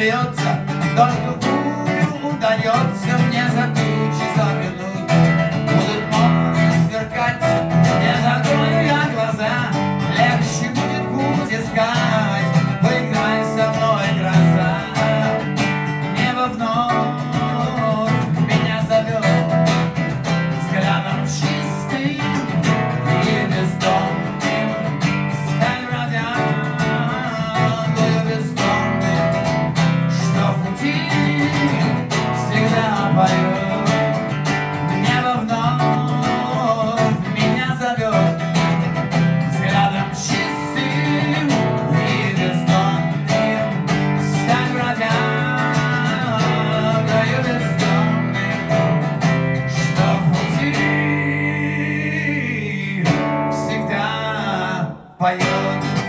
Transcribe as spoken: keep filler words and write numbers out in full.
льется, только бурю удается мне за тучи заглянуть. Будут молнии сверкать, не закрою я глаза, легче будет путь искать, поиграй со мной, гроза. Небо вновь меня зовет взглядом чистым и бездомным. Стань радиангою бездомным, что в пути всегда поет. Небо вновь меня зовет взглядом чистым и бездомным. Стань радиангою бездомным, что в пути всегда поет.